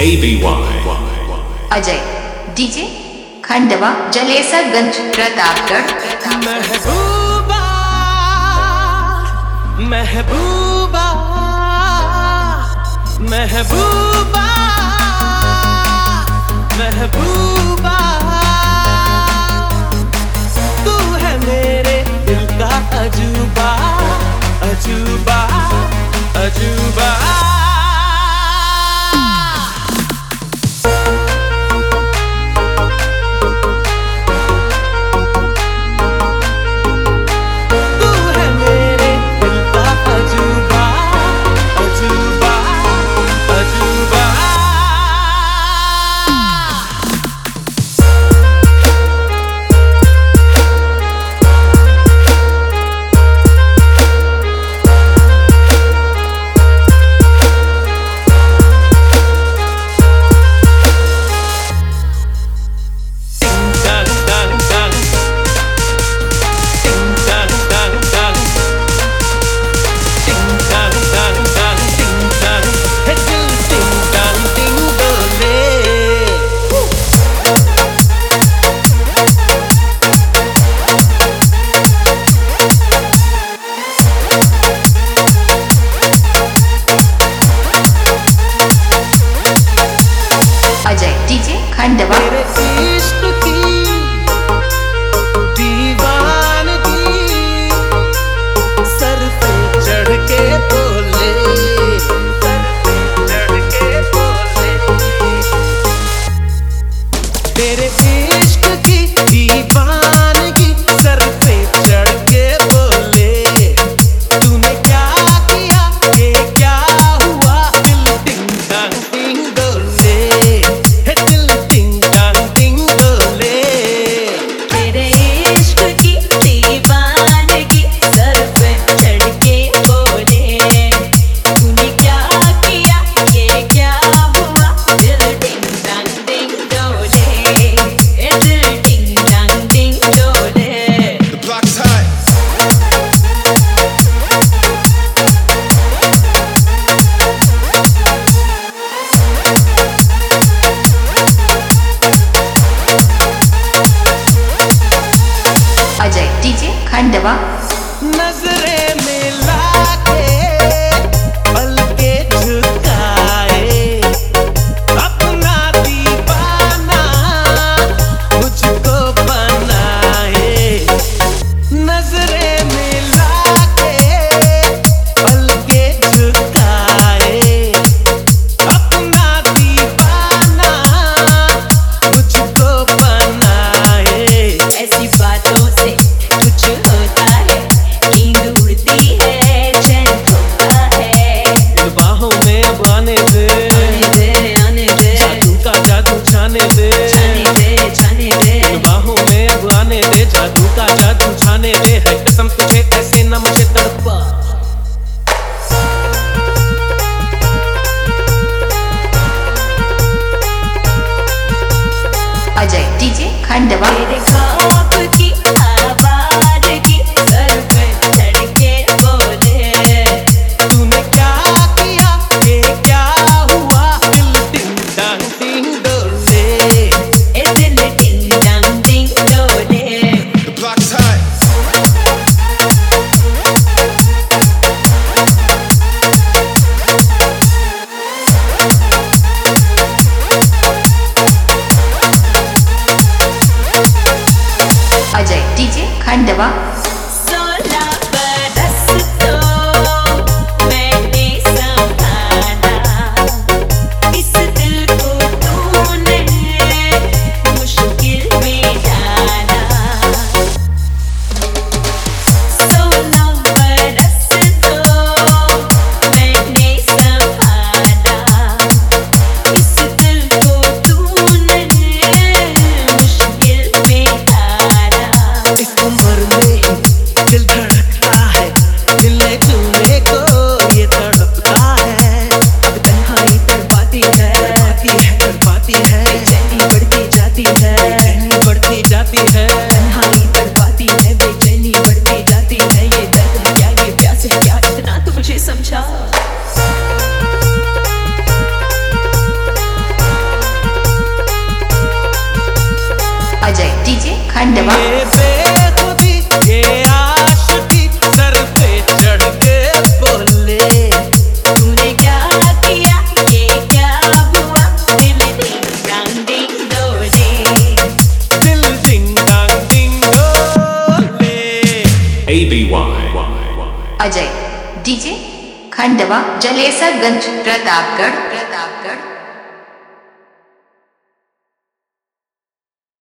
Ajay DJ Khandwa Jalesarganj Pratapgarh. महबूबा महबूबा महबूबा महबूबा तू है मेरे दिल का अजूबा अजूबा अजूबा। अजय डीजे खंडवा। इश्क की दीवानगी सर पे चढ़ के बोले, सर पे चढ़ के बोले। तेरे इश्क की दीवानगी सर पे चढ़ के बोले। तूने क्या किया ये क्या हुआ दिल टिंग टांग टिंग डोले। अजय डीजे खंडवा। नजरे मिला के पल के झुकाए अपना दीवाना मुझको बनाए। नजरे मिला के पल के झुकाए अपना दीवाना मुझको बनाए। ऐसी बातों से कुछ होता है, नींद उड़ती है, चैन खोता है। बाहों में अब आने दे, आने दे जादू का जादू छाने दे, छाने दे बाहों में अब आने दे, जादू का जादू छाने दे। है कसम तुझे ऐसे न मुझे तड़पा। अजय डीजे खंडवा। तेरे ख्वाब की आवाज की सर पे चढ़ के बोले। तूने क्या किया ये क्या हुआ दिल टिंग टांग टिंग डोले। ए दिल टिंग टांग टिंग डोले। अजय डीजे खंडवा। 16 बरस तो मैंने संभाला, इस दिल को तूने मुश्किल में डाला। 16 बरस तो मैंने संभाला, इस दिल को तूने मुश्किल में डाला। इस उम्र में खंडवा ये बेखुदी ये आशिकी सर पे चढ़ के बोले तूने क्या किया ये क्या हुआ दिल डिंग डोले दिल डिंग डांग डिंग डोले। ABY. अजय डीजे खंडवा जलेसरगंज प्रतापगढ़